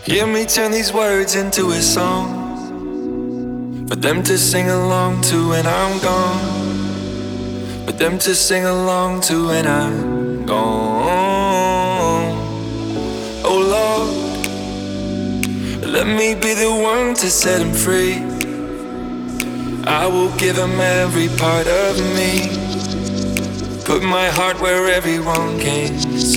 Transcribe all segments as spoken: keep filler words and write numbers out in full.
Hear me turn these words into a song for them to sing along to when I'm gone. For them to sing along to when I'm gone. Oh Lord, let me be the one to set him free. I will give him every part of me. Put my heart where everyone can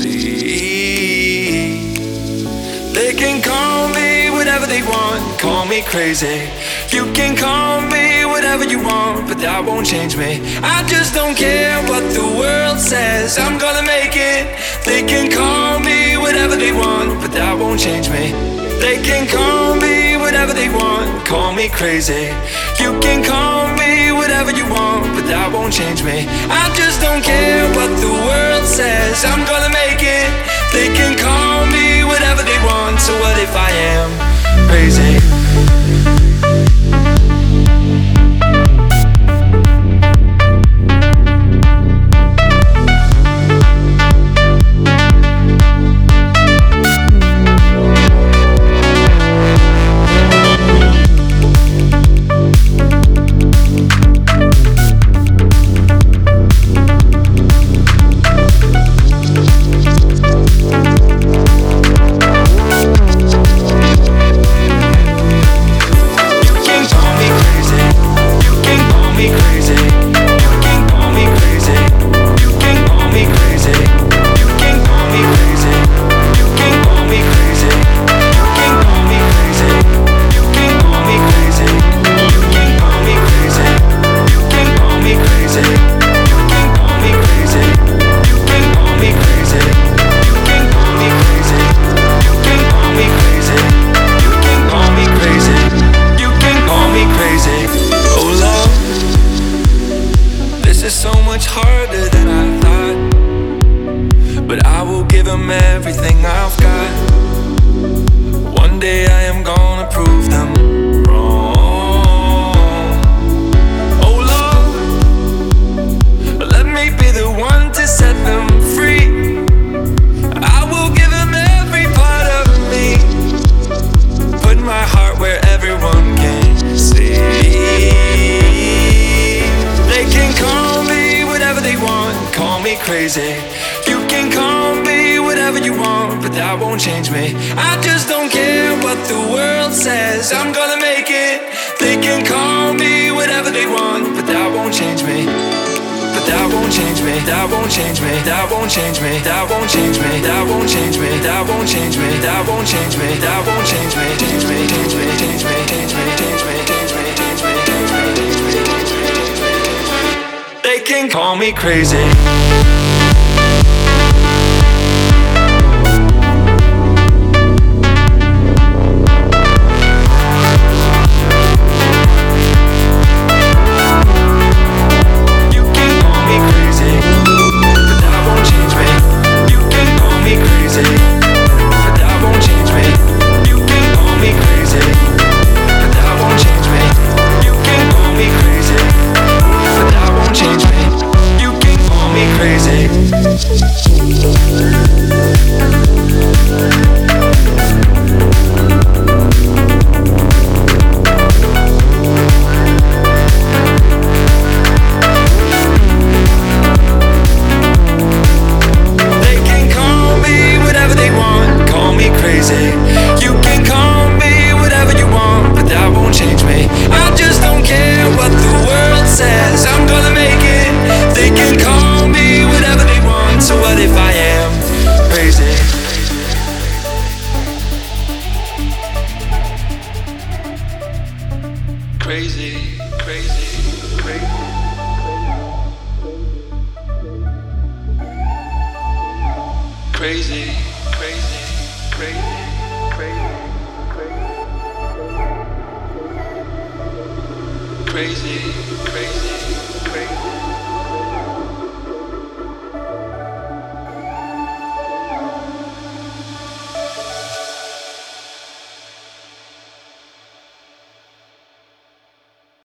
see. They can call me whatever they want, call me crazy. You can call me whatever you want, but that won't change me. I just don't care what the world says, I'm gonna make it. They can call me whatever they want, but that won't change me. They can call me whatever they want, call me crazy. You can call me whatever you want, but that won't change me. I just don't care what the world says, I'm gonna make it. They can call me whatever they want, so what if I am crazy? Harder than I thought, but I will give them everything I've got. One day I am gonna prove them wrong. Oh Lord, let me be the one to set them free. I will give them every part of me. Put my heart where everyone can see. They can call me whatever they want, call me crazy. You can call me whatever you want, but that won't change me. I just don't care what the world says, I'm gonna make it. They can call me whatever they want, but that won't change me. But that won't change me, that won't change me, that won't change me, that won't change me, that won't change me, that won't change me, that won't change me, that won't change me, change me, change me, change me, change me, change me, change me, change me, change me, change me, change me, change me. They can call me crazy. Crazy, crazy, crazy, crazy, crazy, crazy, crazy, crazy, crazy.